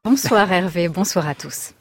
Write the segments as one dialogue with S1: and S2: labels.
S1: Bonsoir Hervé, bonsoir à tous.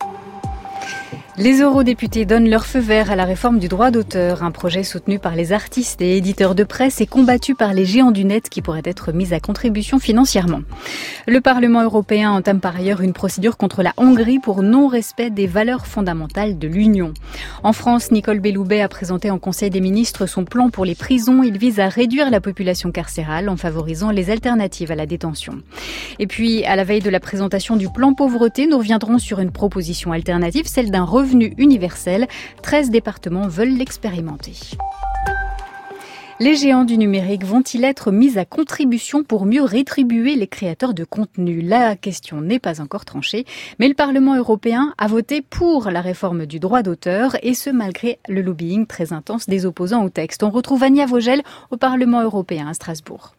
S1: Les eurodéputés donnent leur feu vert à la réforme du droit d'auteur, un projet soutenu par les artistes et éditeurs de presse et combattu par les géants du net qui pourrait être mis à contribution financièrement. Le Parlement européen entame par ailleurs une procédure contre la Hongrie pour non-respect des valeurs fondamentales de l'Union. En France, Nicole Belloubet a présenté en Conseil des ministres son plan pour les prisons. Il vise à réduire la population carcérale en favorisant les alternatives à la détention. Et puis, à la veille de la présentation du plan pauvreté, nous reviendrons sur une proposition alternative, celle d'un revenu universel. 13 départements veulent l'expérimenter. Les géants du numérique vont-ils être mis à contribution pour mieux rétribuer les créateurs de contenu ? La question n'est pas encore tranchée, mais le Parlement européen a voté pour la réforme du droit d'auteur, et ce malgré le lobbying très intense des opposants au texte. On retrouve Ania Vogel au Parlement européen à Strasbourg.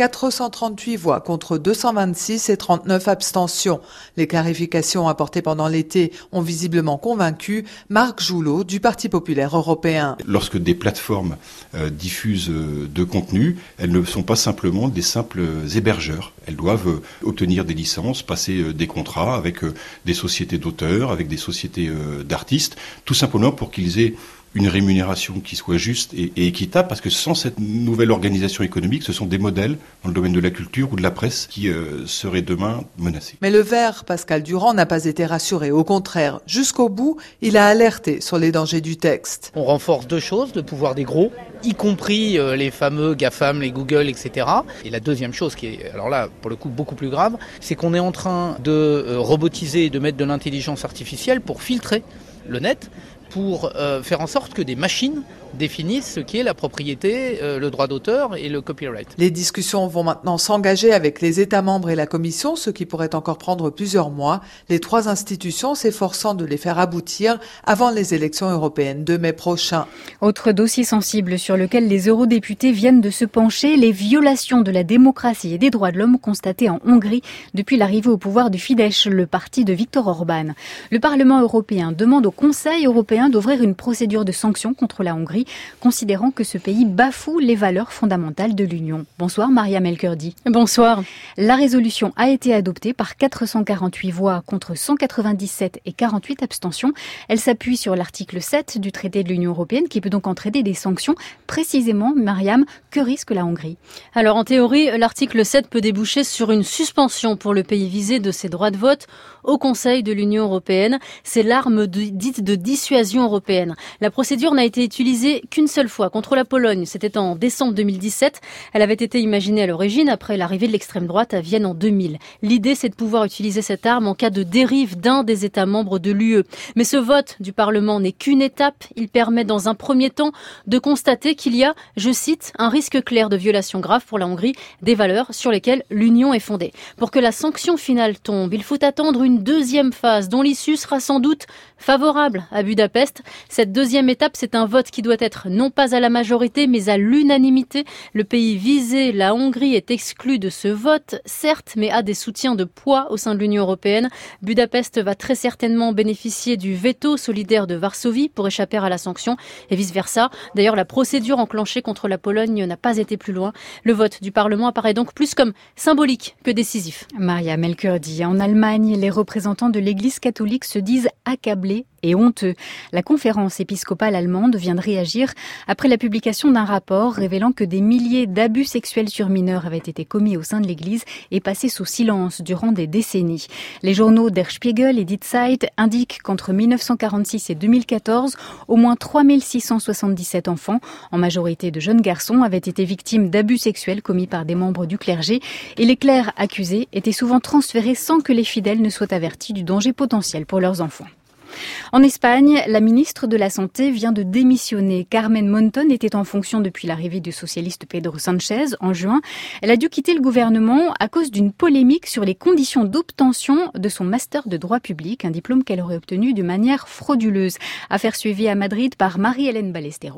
S2: 438 voix contre 226 et 39 abstentions. Les clarifications apportées pendant l'été ont visiblement convaincu Marc Joulot du Parti populaire européen.
S3: Lorsque des plateformes diffusent de contenu, elles ne sont pas simplement des simples hébergeurs. Elles doivent obtenir des licences, passer des contrats avec des sociétés d'auteurs, avec des sociétés d'artistes, tout simplement pour qu'ils aient une rémunération qui soit juste et équitable, parce que sans cette nouvelle organisation économique, ce sont des modèles dans le domaine de la culture ou de la presse qui seraient demain menacés.
S2: Mais le Vert, Pascal Durand, n'a pas été rassuré. Au contraire, jusqu'au bout, il a alerté sur les dangers du texte.
S4: On renforce deux choses, le pouvoir des gros, y compris les fameux GAFAM, les Google, etc. Et la deuxième chose, qui est alors là, pour le coup, beaucoup plus grave, c'est qu'on est en train de robotiser et de mettre de l'intelligence artificielle pour filtrer le net, pour faire en sorte que des machines définissent ce qui est la propriété, le droit d'auteur et le copyright.
S2: Les discussions vont maintenant s'engager avec les États membres et la Commission, ce qui pourrait encore prendre plusieurs mois, les trois institutions s'efforçant de les faire aboutir avant les élections européennes de mai prochain.
S1: Autre dossier sensible sur lequel les eurodéputés viennent de se pencher, les violations de la démocratie et des droits de l'homme constatées en Hongrie depuis l'arrivée au pouvoir du Fidesz, le parti de Viktor Orban. Le Parlement européen demande au Conseil européen d'ouvrir une procédure de sanctions contre la Hongrie, considérant que ce pays bafoue les valeurs fondamentales de l'Union. Bonsoir Mariam El-Kurdi.
S5: Bonsoir.
S1: La résolution a été adoptée par 448 voix contre 197 et 48 abstentions. Elle s'appuie sur l'article 7 du traité de l'Union européenne qui peut donc entraîner des sanctions. Précisément, Mariam, que risque la Hongrie ?
S5: Alors en théorie, l'article 7 peut déboucher sur une suspension pour le pays visé de ses droits de vote au Conseil de l'Union européenne. C'est l'arme dite de dissuasion européenne. La procédure n'a été utilisée qu'une seule fois contre la Pologne. C'était en décembre 2017. Elle avait été imaginée à l'origine après l'arrivée de l'extrême droite à Vienne en 2000. L'idée, c'est de pouvoir utiliser cette arme en cas de dérive d'un des États membres de l'UE. Mais ce vote du Parlement n'est qu'une étape. Il permet dans un premier temps de constater qu'il y a, je cite, un risque clair de violation grave pour la Hongrie des valeurs sur lesquelles l'Union est fondée. Pour que la sanction finale tombe, il faut attendre une deuxième phase dont l'issue sera sans doute favorable à Budapest. Cette deuxième étape, c'est un vote qui doit être non pas à la majorité, mais à l'unanimité. Le pays visé, la Hongrie, est exclu de ce vote, certes, mais a des soutiens de poids au sein de l'Union européenne. Budapest va très certainement bénéficier du veto solidaire de Varsovie pour échapper à la sanction et vice-versa. D'ailleurs, la procédure enclenchée contre la Pologne n'a pas été plus loin. Le vote du Parlement apparaît donc plus comme symbolique que décisif.
S1: Mariam El-Kurdi. En Allemagne, les représentants de l'Église catholique se disent accablés et honteux. La conférence épiscopale allemande vient de réagir après la publication d'un rapport révélant que des milliers d'abus sexuels sur mineurs avaient été commis au sein de l'Église et passés sous silence durant des décennies. Les journaux Der Spiegel et Die Zeit indiquent qu'entre 1946 et 2014, au moins 3677 enfants, en majorité de jeunes garçons, avaient été victimes d'abus sexuels commis par des membres du clergé, et les clercs accusés étaient souvent transférés sans que les fidèles ne soient avertis du danger potentiel pour leurs enfants. En Espagne, la ministre de la Santé vient de démissionner. Carmen Monton était en fonction depuis l'arrivée du socialiste Pedro Sánchez en juin. Elle a dû quitter le gouvernement à cause d'une polémique sur les conditions d'obtention de son master de droit public, un diplôme qu'elle aurait obtenu de manière frauduleuse. Affaire suivie à Madrid par Marie-Hélène Ballesteros.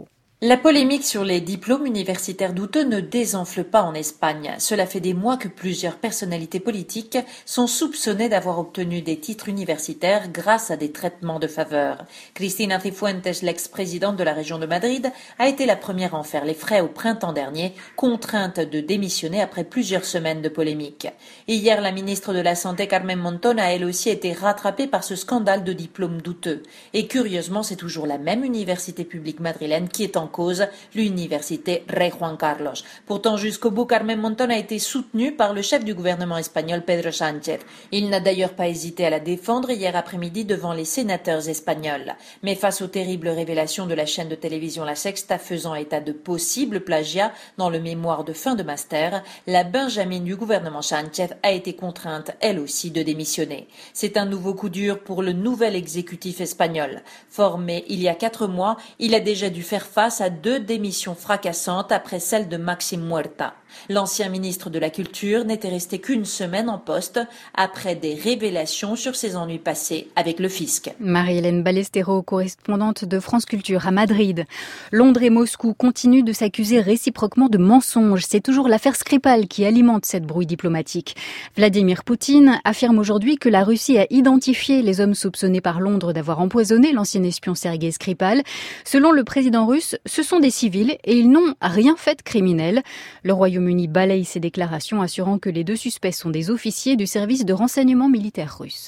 S6: La polémique sur les diplômes universitaires douteux ne désenfle pas en Espagne. Cela fait des mois que plusieurs personnalités politiques sont soupçonnées d'avoir obtenu des titres universitaires grâce à des traitements de faveur. Cristina Cifuentes, l'ex-présidente de la région de Madrid, a été la première à en faire les frais au printemps dernier, contrainte de démissionner après plusieurs semaines de polémique. Hier, la ministre de la Santé, Carmen Montón, a elle aussi été rattrapée par ce scandale de diplômes douteux. Et curieusement, c'est toujours la même université publique madrilène qui est en cause, l'université Rey Juan Carlos. Pourtant, jusqu'au bout, Carmen Montón a été soutenue par le chef du gouvernement espagnol, Pedro Sánchez. Il n'a d'ailleurs pas hésité à la défendre hier après-midi devant les sénateurs espagnols. Mais face aux terribles révélations de la chaîne de télévision La Sexta faisant état de possibles plagiats dans le mémoire de fin de master, la Benjamin du gouvernement Sánchez a été contrainte, elle aussi, de démissionner. C'est un nouveau coup dur pour le nouvel exécutif espagnol. Formé il y a 4 mois, il a déjà dû faire face à 2 démissions fracassantes après celle de Maxim Huerta. L'ancien ministre de la Culture n'était resté qu'une semaine en poste après des révélations sur ses ennuis passés avec le fisc.
S1: Marie-Hélène Ballesteros, correspondante de France Culture à Madrid. Londres et Moscou continuent de s'accuser réciproquement de mensonges. C'est toujours l'affaire Skripal qui alimente cette brouille diplomatique. Vladimir Poutine affirme aujourd'hui que la Russie a identifié les hommes soupçonnés par Londres d'avoir empoisonné l'ancien espion Sergei Skripal. Selon le président russe, ce sont des civils et ils n'ont rien fait de criminel. Le Royaume-Uni balaye ces déclarations, assurant que les 2 suspects sont des officiers du service de renseignement militaire russe.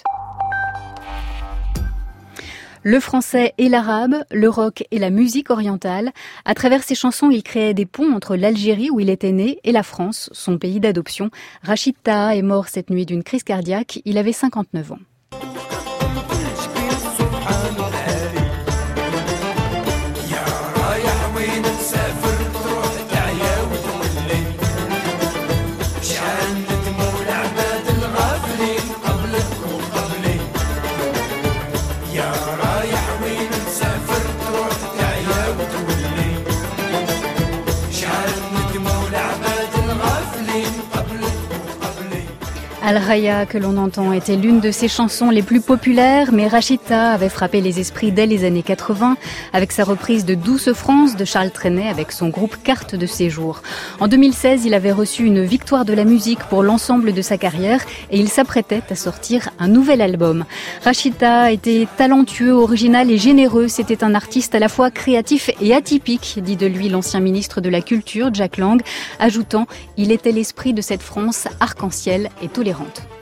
S1: Le français et l'arabe, le rock et la musique orientale. À travers ses chansons, il créait des ponts entre l'Algérie où il était né et la France, son pays d'adoption. Rachid Taha est mort cette nuit d'une crise cardiaque. Il avait 59 ans. Al-Raya, que l'on entend, était l'une de ses chansons les plus populaires, mais Rachid Taha avait frappé les esprits dès les années 80 avec sa reprise de Douce France de Charles Trenet avec son groupe Carte de séjour. En 2016, il avait reçu une victoire de la musique pour l'ensemble de sa carrière et il s'apprêtait à sortir un nouvel album. Rachid Taha était talentueux, original et généreux. C'était un artiste à la fois créatif et atypique, dit de lui l'ancien ministre de la Culture, Jack Lang, ajoutant « Il était l'esprit de cette France arc-en-ciel et tolérante ».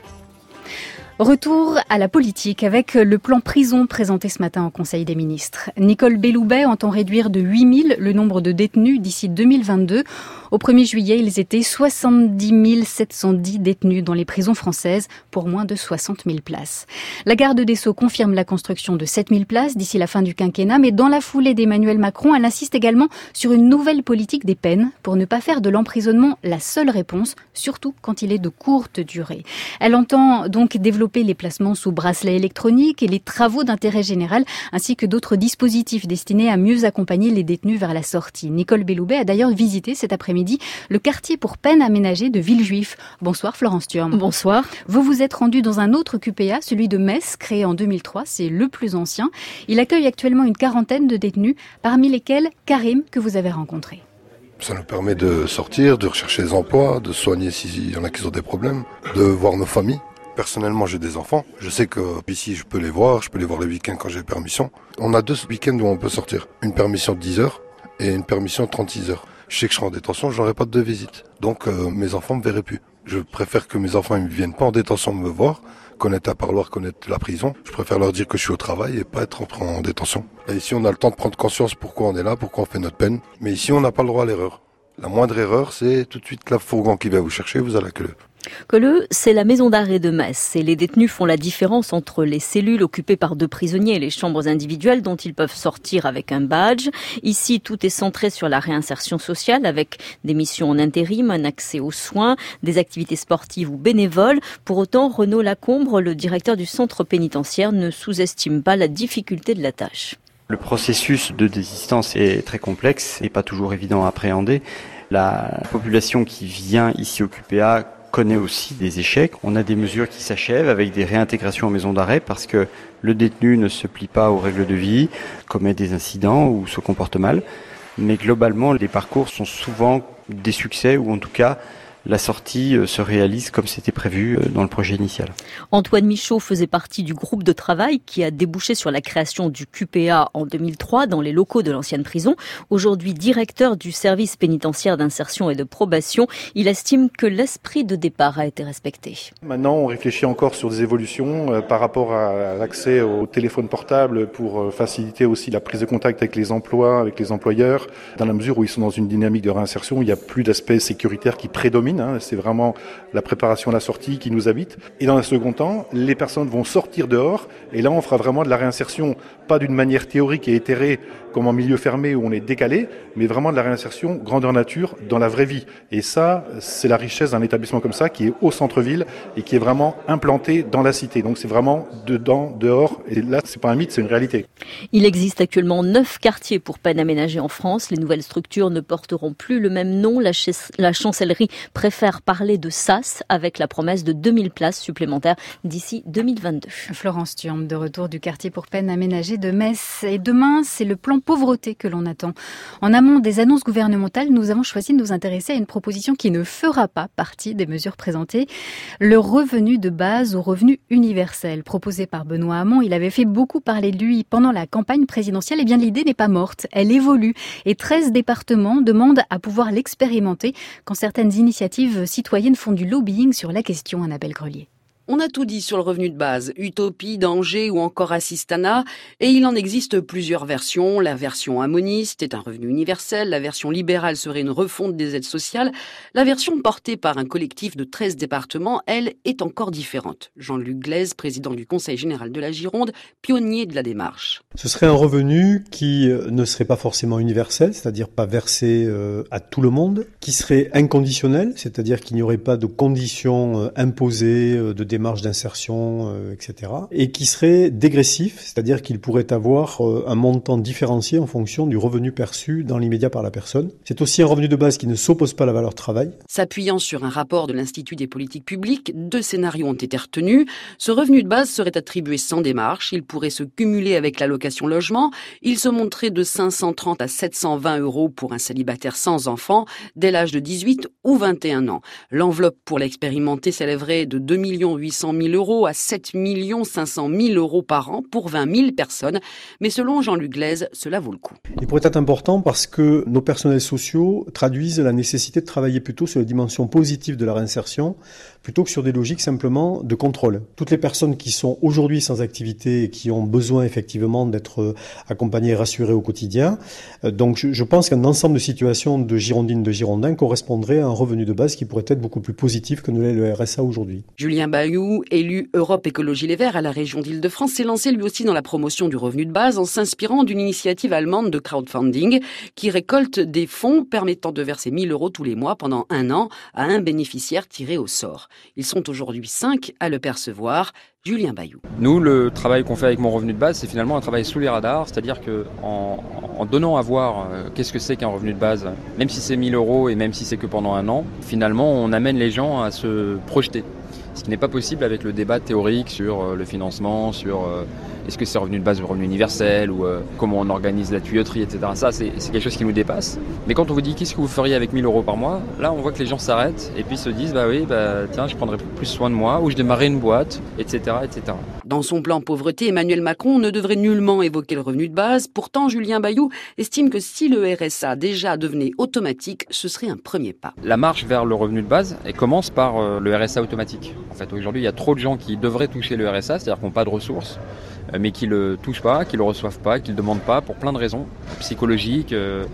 S1: Retour à la politique avec le plan prison présenté ce matin au Conseil des ministres. Nicole Belloubet entend réduire de 8000 le nombre de détenus d'ici 2022. Au 1er juillet, ils étaient 70 710 détenus dans les prisons françaises pour moins de 60 000 places. La garde des Sceaux confirme la construction de 7 000 places d'ici la fin du quinquennat, mais dans la foulée d'Emmanuel Macron, elle insiste également sur une nouvelle politique des peines pour ne pas faire de l'emprisonnement la seule réponse, surtout quand il est de courte durée. Elle entend donc développer les placements sous bracelet électronique et les travaux d'intérêt général, ainsi que d'autres dispositifs destinés à mieux accompagner les détenus vers la sortie. Nicole Belloubet a d'ailleurs visité cet après-midi le quartier pour peine aménagé de Villejuif. Bonsoir Florence Thurm.
S5: Bonsoir.
S1: Vous vous êtes rendu dans un autre QPA, celui de Metz, créé en 2003, c'est le plus ancien. Il accueille actuellement une quarantaine de détenus, parmi lesquels Karim, que vous avez rencontré.
S7: Ça nous permet de sortir, de rechercher des emplois, de soigner s'il y en a qui ont des problèmes, de voir nos familles. Personnellement, j'ai des enfants. Je sais que ici, je peux les voir les week-ends quand j'ai permission. On a 2 week-ends où on peut sortir. Une permission de 10 heures et une permission de 36 heures. Je sais que je serai en détention, je n'aurai pas de visite. Donc, mes enfants ne me verraient plus. Je préfère que mes enfants ne viennent pas en détention me voir, connaître un parloir, connaître la prison. Je préfère leur dire que je suis au travail et pas être en détention. Et ici, on a le temps de prendre conscience pourquoi on est là, pourquoi on fait notre peine. Mais ici, on n'a pas le droit à l'erreur. La moindre erreur, c'est tout de suite la fourgon qui va vous chercher, vous allez à Queuleux.
S8: Queuleux, c'est la maison d'arrêt de Metz et les détenus font la différence entre les cellules occupées par 2 prisonniers et les chambres individuelles dont ils peuvent sortir avec un badge. Ici, tout est centré sur la réinsertion sociale avec des missions en intérim, un accès aux soins, des activités sportives ou bénévoles. Pour autant, Renaud Lacombre, le directeur du centre pénitentiaire, ne sous-estime pas la difficulté de la tâche.
S9: Le processus de désistance est très complexe et pas toujours évident à appréhender. La population qui vient ici au QPA connaît aussi des échecs. On a des mesures qui s'achèvent avec des réintégrations en maison d'arrêt parce que le détenu ne se plie pas aux règles de vie, commet des incidents ou se comporte mal. Mais globalement, les parcours sont souvent des succès, ou en tout cas, la sortie se réalise comme c'était prévu dans le projet initial.
S8: Antoine Michaud faisait partie du groupe de travail qui a débouché sur la création du QPA en 2003 dans les locaux de l'ancienne prison. Aujourd'hui directeur du service pénitentiaire d'insertion et de probation, il estime que l'esprit de départ a été respecté.
S10: Maintenant, on réfléchit encore sur des évolutions par rapport à l'accès au téléphone portable pour faciliter aussi la prise de contact avec les emplois, avec les employeurs, dans la mesure où ils sont dans une dynamique de réinsertion, il n'y a plus d'aspect sécuritaire qui prédomine. C'est vraiment la préparation à la sortie qui nous habite. Et dans un second temps, les personnes vont sortir dehors et là on fera vraiment de la réinsertion, pas d'une manière théorique et éthérée comme en milieu fermé où on est décalé, mais vraiment de la réinsertion grandeur nature dans la vraie vie. Et ça, c'est la richesse d'un établissement comme ça qui est au centre-ville et qui est vraiment implanté dans la cité. Donc c'est vraiment dedans, dehors. Et là, c'est pas un mythe, c'est une réalité.
S8: Il existe actuellement 9 quartiers pour peine aménagés en France. Les nouvelles structures ne porteront plus le même nom. La chancellerie préfère parler de SAS avec la promesse de 2000 places supplémentaires d'ici 2022.
S1: Florence Thurme, de retour du quartier pour peine aménagé de Metz. Et demain, c'est le plan pauvreté que l'on attend. En amont des annonces gouvernementales, nous avons choisi de nous intéresser à une proposition qui ne fera pas partie des mesures présentées. Le revenu de base au revenu universel. Proposé par Benoît Hamon, il avait fait beaucoup parler de lui pendant la campagne présidentielle. Eh bien, l'idée n'est pas morte. Elle évolue. Et 13 départements demandent à pouvoir l'expérimenter quand certaines initiatives citoyennes font du lobbying sur la question, Annabelle Grelier.
S11: On a tout dit sur le revenu de base, utopie, danger ou encore assistanat, et il en existe plusieurs versions. La version amoniste est un revenu universel, la version libérale serait une refonte des aides sociales, la version portée par un collectif de 13 départements, elle, est encore différente. Jean-Luc Glaise, président du Conseil général de la Gironde, pionnier de la démarche.
S12: Ce serait un revenu qui ne serait pas forcément universel, c'est-à-dire pas versé à tout le monde, qui serait inconditionnel, c'est-à-dire qu'il n'y aurait pas de conditions imposées, de démarche d'insertion, etc. Et qui serait dégressif, c'est-à-dire qu'il pourrait avoir un montant différencié en fonction du revenu perçu dans l'immédiat par la personne. C'est aussi un revenu de base qui ne s'oppose pas à la valeur travail.
S11: S'appuyant sur un rapport de l'Institut des politiques publiques, 2 scénarios ont été retenus. Ce revenu de base serait attribué sans démarche, il pourrait se cumuler avec l'allocation logement, il se monterait de 530 à 720 € pour un célibataire sans enfant, dès l'âge de 18 ou 21 ans. L'enveloppe pour l'expérimenter s'élèverait de 2 800 000 € à 7 500 000 € par an pour 20 000 personnes. Mais selon Jean-Luc Glaise, cela vaut le coup.
S12: Il pourrait être important parce que nos personnels sociaux traduisent la nécessité de travailler plutôt sur les dimensions positives de la réinsertion plutôt que sur des logiques simplement de contrôle. Toutes les personnes qui sont aujourd'hui sans activité et qui ont besoin effectivement d'être accompagnées et rassurées au quotidien. Donc je pense qu'un ensemble de situations de Girondines, de Girondins correspondrait à un revenu de base qui pourrait être beaucoup plus positif que ne l'est le RSA aujourd'hui.
S11: Julien Bayou, élu Europe Écologie Les Verts à la région d'Île-de-France, s'est lancé lui aussi dans la promotion du revenu de base en s'inspirant d'une initiative allemande de crowdfunding qui récolte des fonds permettant de verser 1 000 € tous les mois pendant 1 an à un bénéficiaire tiré au sort. Ils sont aujourd'hui 5 à le percevoir. Julien Bayou.
S13: Nous, le travail qu'on fait avec mon revenu de base, c'est finalement un travail sous les radars, c'est-à-dire que en donnant à voir qu'est-ce que c'est qu'un revenu de base, même si c'est 1 000 € et même si c'est que pendant 1 an, finalement, on amène les gens à se projeter. Ce qui n'est pas possible avec le débat théorique sur le financement, sur est-ce que c'est revenu de base ou revenu universel, ou comment on organise la tuyauterie, etc. Ça, c'est quelque chose qui nous dépasse. Mais quand on vous dit qu'est-ce que vous feriez avec 1 000 € par mois, là, on voit que les gens s'arrêtent et puis se disent, tiens, je prendrai plus soin de moi, ou je démarrerai une boîte, etc., etc.
S11: Dans son plan pauvreté, Emmanuel Macron ne devrait nullement évoquer le revenu de base. Pourtant, Julien Bayou estime que si le RSA déjà devenait automatique, ce serait un premier pas.
S13: La marche vers le revenu de base, elle commence par le RSA automatique. En fait, aujourd'hui, il y a trop de gens qui devraient toucher le RSA, c'est-à-dire qui n'ont pas de ressources, mais qui le touchent pas, qui le reçoivent pas, qui le demandent pas pour plein de raisons psychologiques,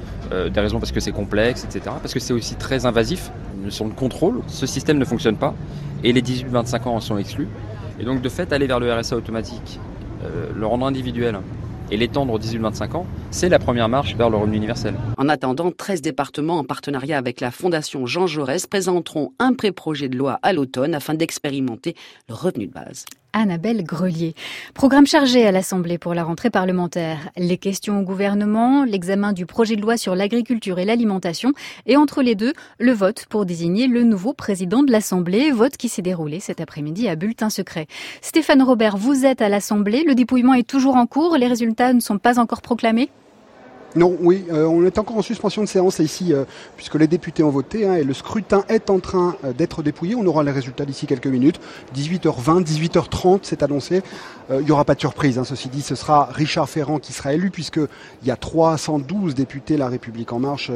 S13: des raisons parce que c'est complexe, etc. Parce que c'est aussi très invasif sur le contrôle. Ce système ne fonctionne pas et les 18-25 ans en sont exclus. Et donc de fait, aller vers le RSA automatique, le rendre individuel et l'étendre aux 18-25 ans, c'est la première marche vers le revenu universel.
S11: En attendant, 13 départements en partenariat avec la Fondation Jean Jaurès présenteront un pré-projet de loi à l'automne afin d'expérimenter le revenu de base.
S1: Annabelle Grelier. Programme chargé à l'Assemblée pour la rentrée parlementaire. Les questions au gouvernement, l'examen du projet de loi sur l'agriculture et l'alimentation et entre les deux, le vote pour désigner le nouveau président de l'Assemblée. Vote qui s'est déroulé cet après-midi à bulletin secret. Stéphane Robert, vous êtes à l'Assemblée. Le dépouillement est toujours en cours. Les résultats ne sont pas encore proclamés ?
S14: Non, oui, on est encore en suspension de séance ici, puisque les députés ont voté, et le scrutin est en train d'être dépouillé. On aura les résultats d'ici quelques minutes. 18h20, 18h30, c'est annoncé. Il n'y aura pas de surprise, ceci dit, ce sera Richard Ferrand qui sera élu, puisqu'il y a 312 députés La République En Marche,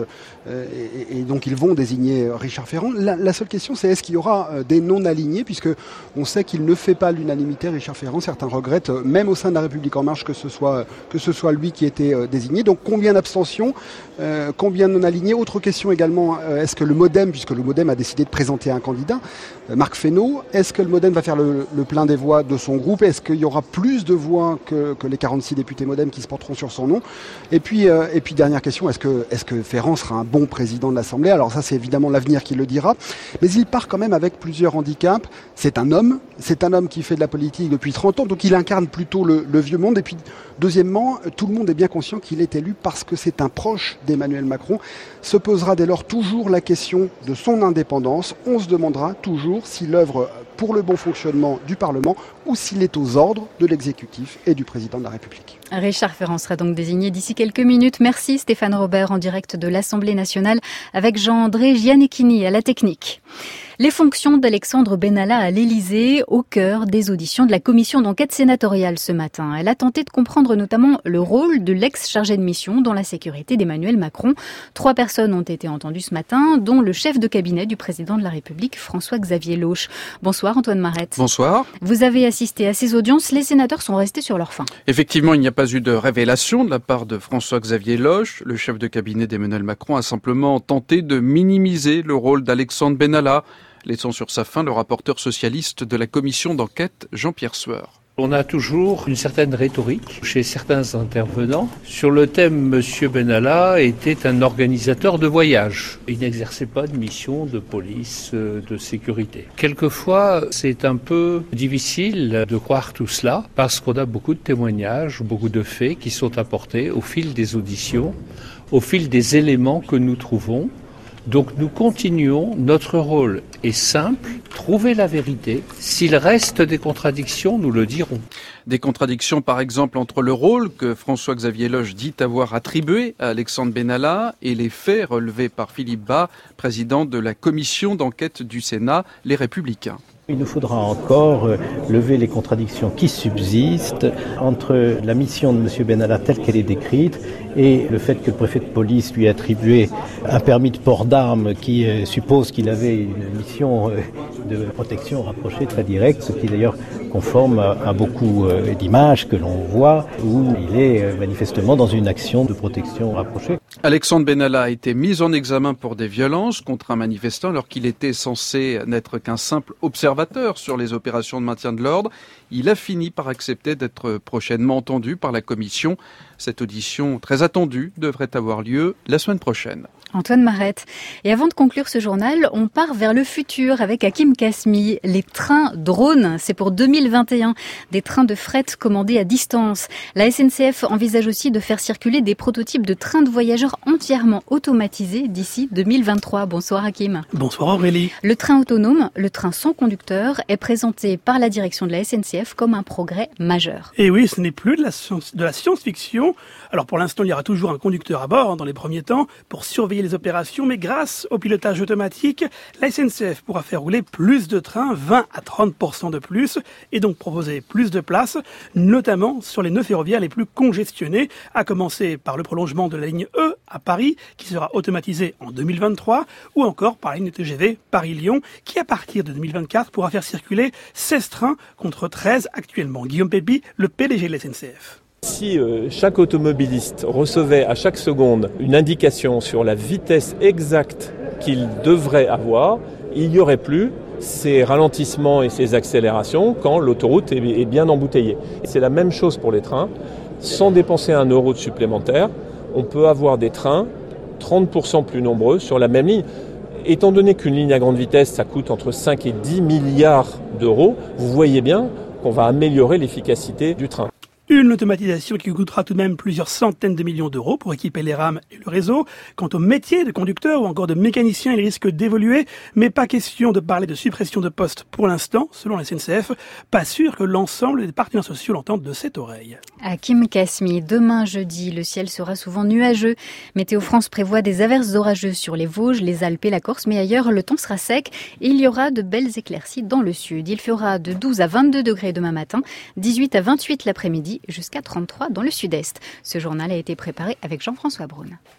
S14: et donc ils vont désigner Richard Ferrand. La seule question, c'est est-ce qu'il y aura des non-alignés, puisque on sait qu'il ne fait pas l'unanimité, Richard Ferrand. Certains regrettent, même au sein de La République En Marche, que ce soit lui qui ait été désigné. Donc combien d'abstentions, combien de non-alignés? Autre question également, est-ce que le MoDem, puisque le MoDem a décidé de présenter un candidat, Marc Fesneau, est-ce que le MoDem va faire le plein des voix de son groupe? Est-ce qu'il y aura plus de voix que les 46 députés MoDem qui se porteront sur son nom? Et puis dernière question, est-ce que Ferrand sera un bon président de l'Assemblée? Alors ça, c'est évidemment l'avenir qui le dira, mais il part quand même avec plusieurs handicaps. C'est un homme qui fait de la politique depuis 30 ans, donc il incarne plutôt le vieux monde. Et puis deuxièmement, tout le monde est bien conscient qu'il est élu parce que c'est un proche d'Emmanuel Macron. Se posera dès lors toujours la question de son indépendance. On se demandera toujours s'il œuvre pour le bon fonctionnement du Parlement ou s'il est aux ordres de l'exécutif et du président de la République.
S1: Richard Ferrand sera donc désigné d'ici quelques minutes. Merci Stéphane Robert en direct de l'Assemblée nationale avec Jean-André Gianecchini à la technique. Les fonctions d'Alexandre Benalla à l'Élysée au cœur des auditions de la commission d'enquête sénatoriale ce matin. Elle a tenté de comprendre notamment le rôle de l'ex-chargé de mission dans la sécurité d'Emmanuel Macron. 3 personnes ont été entendues ce matin, dont le chef de cabinet du président de la République, François-Xavier Lauche. Bonsoir Antoine Marette.
S15: Bonsoir.
S1: Vous avez assisté à ces audiences. Les sénateurs sont restés sur leur faim.
S15: Effectivement, il n'y a pas eu de révélation de la part de François-Xavier Lauche. Le chef de cabinet d'Emmanuel Macron a simplement tenté de minimiser le rôle d'Alexandre Benalla, laissant sur sa faim le rapporteur socialiste de la commission d'enquête, Jean-Pierre Sueur.
S16: On a toujours une certaine rhétorique chez certains intervenants sur le thème M. Benalla était un organisateur de voyage. Il n'exerçait pas de mission de police, de sécurité. Quelquefois, c'est un peu difficile de croire tout cela parce qu'on a beaucoup de témoignages, beaucoup de faits qui sont apportés au fil des auditions, au fil des éléments que nous trouvons. Donc nous continuons, notre rôle est simple, trouver la vérité. S'il reste des contradictions, nous le dirons.
S15: Des contradictions par exemple entre le rôle que François-Xavier Lauche dit avoir attribué à Alexandre Benalla et les faits relevés par Philippe Bas, président de la commission d'enquête du Sénat, Les Républicains.
S17: Il nous faudra encore lever les contradictions qui subsistent entre la mission de M. Benalla telle qu'elle est décrite et le fait que le préfet de police lui a attribué un permis de port d'armes qui suppose qu'il avait une mission de protection rapprochée très directe, ce qui est d'ailleurs conforme à beaucoup d'images que l'on voit où il est manifestement dans une action de protection rapprochée.
S15: Alexandre Benalla a été mis en examen pour des violences contre un manifestant alors qu'il était censé n'être qu'un simple observateur sur les opérations de maintien de l'ordre. Il a fini par accepter d'être prochainement entendu par la commission. Cette audition très attendue devrait avoir lieu la semaine prochaine.
S1: Antoine Marette. Et avant de conclure ce journal, on part vers le futur avec Hakim Kasmi. Les trains drones, c'est pour 2021. Des trains de fret commandés à distance. La SNCF envisage aussi de faire circuler des prototypes de trains de voyageurs entièrement automatisés d'ici 2023. Bonsoir Hakim.
S18: Bonsoir Aurélie.
S1: Le train autonome, le train sans conducteur, est présenté par la direction de la SNCF comme un progrès majeur.
S18: Et oui, ce n'est plus de la science-fiction. Alors pour l'instant, il y aura toujours un conducteur à bord dans les premiers temps pour surveiller les opérations, mais grâce au pilotage automatique, la SNCF pourra faire rouler plus de trains, 20 à 30% de plus, et donc proposer plus de places, notamment sur les nœuds ferroviaires les plus congestionnés, à commencer par le prolongement de la ligne E à Paris, qui sera automatisée en 2023, ou encore par la ligne TGV Paris-Lyon, qui à partir de 2024 pourra faire circuler 16 trains contre 13 actuellement. Guillaume Pépi, le PDG de la SNCF.
S19: Si chaque automobiliste recevait à chaque seconde une indication sur la vitesse exacte qu'il devrait avoir, il n'y aurait plus ces ralentissements et ces accélérations quand l'autoroute est bien embouteillée. C'est la même chose pour les trains. Sans dépenser 1 euro de supplémentaire, on peut avoir des trains 30% plus nombreux sur la même ligne. Étant donné qu'une ligne à grande vitesse, ça coûte entre 5 et 10 milliards d'euros, vous voyez bien qu'on va améliorer l'efficacité du train.
S18: Une automatisation qui coûtera tout de même plusieurs centaines de millions d'euros pour équiper les rames et le réseau. Quant au métier de conducteur ou encore de mécanicien, il risque d'évoluer, mais pas question de parler de suppression de postes pour l'instant, selon la SNCF. Pas sûr que l'ensemble des partenaires sociaux l'entendent de cette oreille.
S1: Hakim Kasmi, demain jeudi, le ciel sera souvent nuageux. Météo France prévoit des averses orageuses sur les Vosges, les Alpes et la Corse, mais ailleurs le temps sera sec et il y aura de belles éclaircies dans le sud. Il fera de 12 à 22 degrés demain matin, 18 à 28 l'après-midi, jusqu'à 33 dans le sud-est. Ce journal a été préparé avec Jean-François Braun.